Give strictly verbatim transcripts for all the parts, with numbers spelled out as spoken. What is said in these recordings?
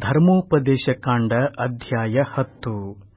ಧರ್ಮೋಪದೇಶಕಾಂಡ ಅಧ್ಯಾಯ ಹತ್ತು.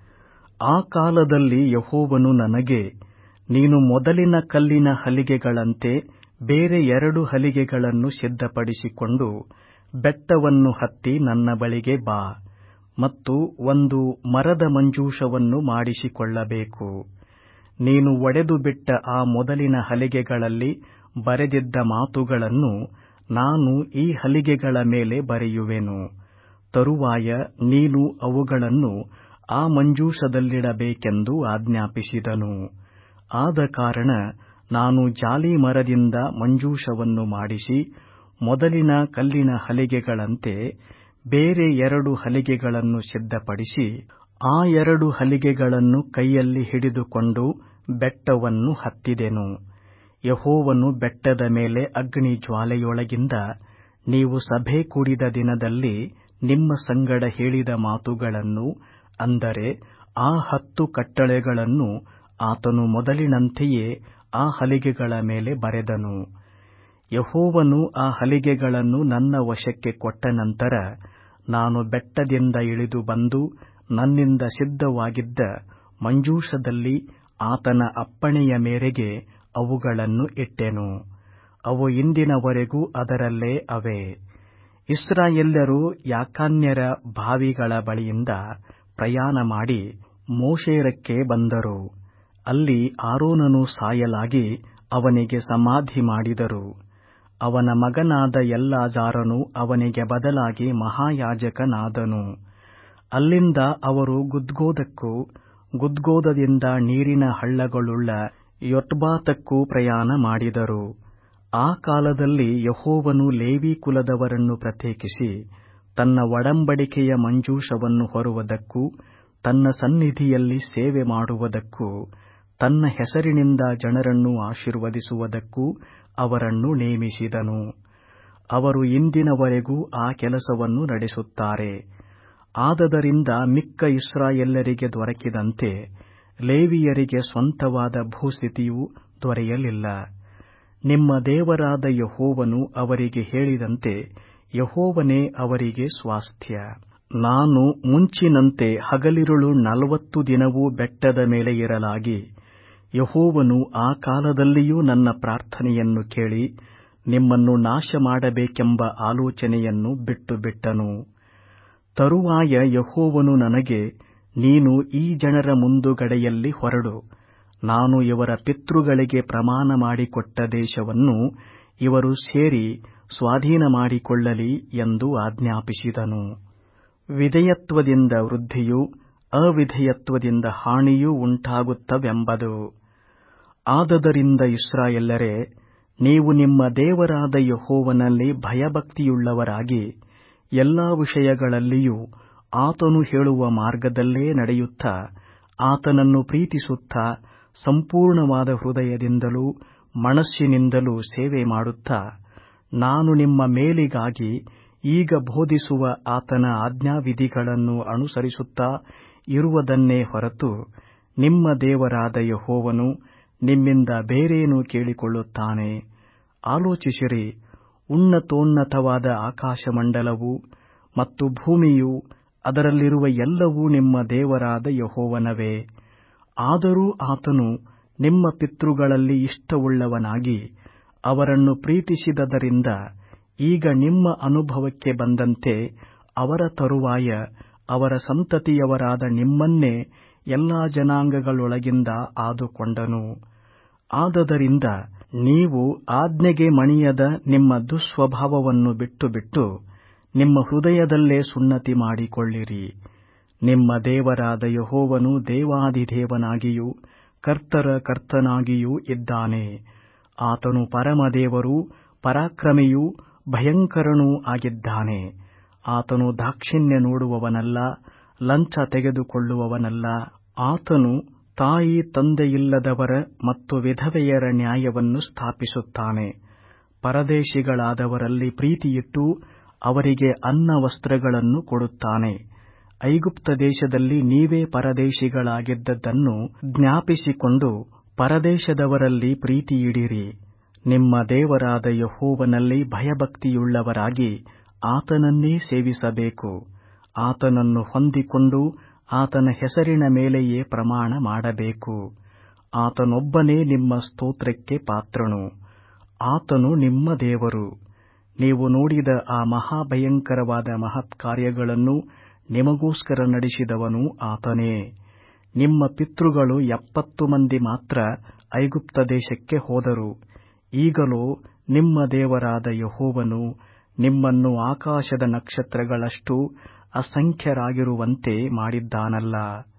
ಆ ಕಾಲದಲ್ಲಿ ಯೆಹೋವನು ನನಗೆ, ನೀನು ಮೊದಲಿನ ಕಲ್ಲಿನ ಹಲಿಗೆಗಳಂತೆ ಬೇರೆ ಎರಡು ಹಲಿಗೆಗಳನ್ನು ಸಿದ್ಧಪಡಿಸಿಕೊಂಡು ಬೆಟ್ಟವನ್ನು ಹತ್ತಿ ನನ್ನ ಬಳಿಗೆ ಬಾ, ಮತ್ತು ಒಂದು ಮರದ ಮಂಜೂಷವನ್ನು ಮಾಡಿಸಿಕೊಳ್ಳಬೇಕು. ನೀನು ಒಡೆದುಬಿಟ್ಟ ಆ ಮೊದಲಿನ ಹಲಿಗೆಗಳಲ್ಲಿ ಬರೆದಿದ್ದ ಮಾತುಗಳನ್ನು ನಾನು ಈ ಹಲಿಗೆಗಳ ಮೇಲೆ ಬರೆಯುವೆನು. ತರುವಾಯ ನೀನು ಅವುಗಳನ್ನು ಆ ಮಂಜೂಷದಲ್ಲಿಡಬೇಕೆಂದು ಆಜ್ಞಾಪಿಸಿದನು. ಆದ ಕಾರಣ ನಾನು ಜಾಲೀಮರದಿಂದ ಮಂಜೂಷವನ್ನು ಮಾಡಿಸಿ, ಮೊದಲಿನ ಕಲ್ಲಿನ ಹಲಿಗೆಗಳಂತೆ ಬೇರೆ ಎರಡು ಹಲಿಗೆಗಳನ್ನು ಸಿದ್ಧಪಡಿಸಿ, ಆ ಎರಡು ಹಲಿಗೆಗಳನ್ನು ಕೈಯಲ್ಲಿ ಹಿಡಿದುಕೊಂಡು ಬೆಟ್ಟವನ್ನು ಹತ್ತಿದೆನು. ಯೆಹೋವನು ಬೆಟ್ಟದ ಮೇಲೆ ಅಗ್ನಿಜ್ವಾಲೆಯೊಳಗಿಂದ ನೀವು ಸಭೆ ಕೂಡಿದ ದಿನದಲ್ಲಿ ನಿಮ್ಮ ಸಂಗಡ ಹೇಳಿದ ಮಾತುಗಳನ್ನು, ಅಂದರೆ ಆ ಹತ್ತು ಕಟ್ಟಳೆಗಳನ್ನು ಆತನು ಮೊದಲಿನಂತೆಯೇ ಆ ಹಲಿಗೆಗಳ ಮೇಲೆ ಬರೆದನು. ಯೆಹೋವನು ಆ ಹಲಿಗೆಗಳನ್ನು ನನ್ನ ವಶಕ್ಕೆ ಕೊಟ್ಟ ನಂತರ ನಾನು ಬೆಟ್ಟದಿಂದ ಇಳಿದು ಬಂದು ನನ್ನಿಂದ ಸಿದ್ಧವಾಗಿದ್ದ ಮಂಜೂಷದಲ್ಲಿ ಆತನ ಅಪ್ಪಣೆಯ ಮೇರೆಗೆ ಅವುಗಳನ್ನು ಇಟ್ಟೆನು. ಅವು ಇಂದಿನವರೆಗೂ ಅದರಲ್ಲೇ ಅವೆ. ಇಸ್ರಾಯೇಲ್ಯರು ಯಾಕಾನ್ಯರ ಬಾವಿಗಳ ಬಳಿಯಿಂದ ಪ್ರಯಾಣ ಮಾಡಿ ಮೋಶೇರಕ್ಕೆ ಬಂದರು. ಅಲ್ಲಿ ಆರೋನನು ಸಾಯಲಾಗಿ ಅವನಿಗೆ ಸಮಾಧಿ ಮಾಡಿದರು. ಅವನ ಮಗನಾದ ಎಲ್ಲಾಜಾರನು ಅವನಿಗೆ ಬದಲಾಗಿ ಮಹಾಯಾಜಕನಾದನು. ಅಲ್ಲಿಂದ ಅವರು ಗುದ್ಗೋದಕ್ಕೂ, ಗುದ್ಗೋದದಿಂದ ನೀರಿನ ಹಳ್ಳಗಳುಳ್ಳ ಯೊಟ್ಬಾತಕ್ಕೂ ಪ್ರಯಾಣ ಮಾಡಿದರು. ಆ ಕಾಲದಲ್ಲಿ ಯೆಹೋವನು ಲೇವಿ ಕುಲದವರನ್ನು ಪ್ರತ್ಯೇಕಿಸಿ ತನ್ನ ಒಡಂಬಡಿಕೆಯ ಮಂಜೂಷವನ್ನು ಹೊರುವುದಕ್ಕೂ, ತನ್ನ ಸನ್ನಿಧಿಯಲ್ಲಿ ಸೇವೆ ಮಾಡುವುದಕ್ಕೂ, ತನ್ನ ಹೆಸರಿನಿಂದ ಜನರನ್ನು ಆಶೀರ್ವದಿಸುವುದಕ್ಕೂ ಅವರನ್ನು ನೇಮಿಸಿದನು. ಅವರು ಇಂದಿನವರೆಗೂ ಆ ಕೆಲಸವನ್ನು ನಡೆಸುತ್ತಾರೆ. ಆದದರಿಂದ ಮಿಕ್ಕ ಇಸ್ರಾಯೇಲ್ಯರಿಗೆ ದೊರಕಿದಂತೆ ಲೇವಿಯರಿಗೆ ಸ್ವಂತವಾದ ಭೂಸ್ಥಿತಿಯು ದೊರೆಯಲಿಲ್ಲ. ನಿಮ್ಮ ದೇವರಾದ ಯೆಹೋವನು ಅವರಿಗೆ ಹೇಳಿದಂತೆ ಯೆಹೋವನೇ ಅವರಿಗೆ ಸ್ವಾಸ್ತ್ಯ. ನಾನು ಮುಂಚಿನಂತೆ ಹಗಲಿರುಳು ನಲವತ್ತು ದಿನವೂ ಬೆಟ್ಟದ ಮೇಲೆ ಇರಲಾಗಿ, ಯೆಹೋವನು ಆ ಕಾಲದಲ್ಲಿಯೂ ನನ್ನ ಪ್ರಾರ್ಥನೆಯನ್ನು ಕೇಳಿ ನಿಮ್ಮನ್ನು ನಾಶ ಮಾಡಬೇಕೆಂಬ ಆಲೋಚನೆಯನ್ನು ಬಿಟ್ಟು ಬಿಟ್ಟನು. ತರುವಾಯ ಯೆಹೋವನು ನನಗೆ, ನೀನು ಈ ಜನರ ಮುಂದುಗಡೆಯಲ್ಲಿ ಹೊರಡು, ನಾನು ಇವರ ಪಿತೃಗಳಿಗೆ ಪ್ರಮಾಣ ಮಾಡಿಕೊಟ್ಟ ದೇಶವನ್ನು ಇವರು ಸೇರಿ ಸ್ವಾಧೀನ ಮಾಡಿಕೊಳ್ಳಲಿ ಎಂದು ಆಜ್ಞಾಪಿಸಿದನು. ವಿಧೇಯತ್ವದಿಂದ ವೃದ್ಧಿಯೂ ಅವಿಧೇಯತ್ವದಿಂದ ಹಾನಿಯೂ ಉಂಟಾಗುತ್ತವೆಂಬುದು. ಆದದರಿಂದ ಇಸ್ರಾಯೇಲ್ಯರೇ, ನೀವು ನಿಮ್ಮ ದೇವರಾದ ಯೆಹೋವನಲ್ಲಿ ಭಯಭಕ್ತಿಯುಳ್ಳವರಾಗಿ ಎಲ್ಲಾ ವಿಷಯಗಳಲ್ಲಿಯೂ ಆತನು ಹೇಳುವ ಮಾರ್ಗದಲ್ಲೇ ನಡೆಯುತ್ತಾ, ಆತನನ್ನು ಪ್ರೀತಿಸುತ್ತಾ, ಸಂಪೂರ್ಣವಾದ ಹೃದಯದಿಂದಲೂ ಮನಸ್ಸಿನಿಂದಲೂ ಸೇವೆ ಮಾಡುತ್ತಾ, ನಾನು ನಿಮ್ಮ ಮೇಲಿಗಾಗಿ ಈಗ ಬೋಧಿಸುವ ಆತನ ಆಜ್ಞಾವಿಧಿಗಳನ್ನು ಅನುಸರಿಸುತ್ತಾ ಇರುವುದನ್ನೇ ಹೊರತು ನಿಮ್ಮ ದೇವರಾದ ಯೆಹೋವನು ನಿಮ್ಮಿಂದ ಬೇರೇನು ಕೇಳಿಕೊಳ್ಳುತ್ತಾನೆ? ಆಲೋಚಿಸಿರಿ. ಉನ್ನತೋನ್ನತವಾದ ಆಕಾಶಮಂಡಲವೂ ಮತ್ತು ಭೂಮಿಯೂ ಅದರಲ್ಲಿರುವ ಎಲ್ಲವೂ ನಿಮ್ಮ ದೇವರಾದ ಯೆಹೋವನವೇ. ಆದರೂ ಆತನು ನಿಮ್ಮ ಪಿತೃಗಳಲ್ಲಿ ಇಷ್ಟವುಳ್ಳವನಾಗಿ ಅವರನ್ನು ಪ್ರೀತಿಸಿದದರಿಂದ ಈಗ ನಿಮ್ಮ ಅನುಭವಕ್ಕೆ ಬಂದಂತೆ ಅವರ ತರುವಾಯ ಅವರ ಸಂತತಿಯವರಾದ ನಿಮ್ಮನ್ನೇ ಎಲ್ಲಾ ಜನಾಂಗಗಳೊಳಗಿಂದ ಆದುಕೊಂಡನು. ಆದದರಿಂದ ನೀವು ಆಜ್ಞೆಗೆ ಮಣಿಯದ ನಿಮ್ಮ ದುಸ್ವಭಾವವನ್ನು ಬಿಟ್ಟು ಬಿಟ್ಟು ನಿಮ್ಮ ಹೃದಯದಲ್ಲೇ ಸುನ್ನತಿ ಮಾಡಿಕೊಳ್ಳಿರಿ. ನಿಮ್ಮ ದೇವರಾದ ಯೆಹೋವನು ದೇವಾಧಿದೇವನಾಗಿಯೂ ಕರ್ತರ ಕರ್ತನಾಗಿಯೂ ಇದ್ದಾನೆ. ಆತನು ಪರಮದೇವರೂ ಪರಾಕ್ರಮಿಯೂ ಭಯಂಕರನೂ ಆಗಿದ್ದಾನೆ. ಆತನು ದಾಕ್ಷಿಣ್ಯ ನೋಡುವವನಲ್ಲ, ಲಂಚ ತೆಗೆದುಕೊಳ್ಳುವವನಲ್ಲ. ಆತನು ತಾಯಿ ತಂದೆಯಿಲ್ಲದವರ ಮತ್ತು ವಿಧವೆಯರ ನ್ಯಾಯವನ್ನು ಸ್ಥಾಪಿಸುತ್ತಾನೆ. ಪರದೇಶಿಗಳಾದವರಲ್ಲಿ ಪ್ರೀತಿಯಿಟ್ಟು ಅವರಿಗೆ ಅನ್ನ ವಸ್ತ್ರಗಳನ್ನು ಕೊಡುತ್ತಾನೆ. ಐಗುಪ್ತ ದೇಶದಲ್ಲಿ ನೀವೇ ಪರದೇಶಿಗಳಾಗಿದ್ದದ್ದನ್ನು ಜ್ಞಾಪಿಸಿಕೊಂಡು ಪರದೇಶದವರಲ್ಲಿ ಪ್ರೀತಿಯಿಡಿರಿ. ನಿಮ್ಮ ದೇವರಾದ ಯೆಹೋವನಲ್ಲಿ ಭಯಭಕ್ತಿಯುಳ್ಳವರಾಗಿ ಆತನನ್ನೇ ಸೇವಿಸಬೇಕು. ಆತನನ್ನು ಹೊಂದಿಕೊಂಡು ಆತನ ಹೆಸರಿನ ಮೇಲೆಯೇ ಪ್ರಮಾಣ ಮಾಡಬೇಕು. ಆತನೊಬ್ಬನೇ ನಿಮ್ಮ ಸ್ತೋತ್ರಕ್ಕೆ ಪಾತ್ರನು. ಆತನು ನಿಮ್ಮ ದೇವರು. ನೀವು ನೋಡಿದ ಆ ಮಹಾಭಯಂಕರವಾದ ಮಹತ್ಕಾರ್ಯಗಳನ್ನು ನಿಮಗೋಸ್ಕರ ನಡೆಸಿದವನು ಆತನೇ. ನಿಮ್ಮ ಪಿತೃಗಳು ಎಪ್ಪತ್ತು ಮಂದಿ ಮಾತ್ರ ಐಗುಪ್ತ ದೇಶಕ್ಕೆ ಹೋದರು. ಈಗಲೋ ನಿಮ್ಮ ದೇವರಾದ ಯೆಹೋವನು ನಿಮ್ಮನ್ನು ಆಕಾಶದ ನಕ್ಷತ್ರಗಳಷ್ಟು ಅಸಂಖ್ಯರಾಗಿರುವಂತೆ ಮಾಡಿದ್ದಾನಲ್ಲ.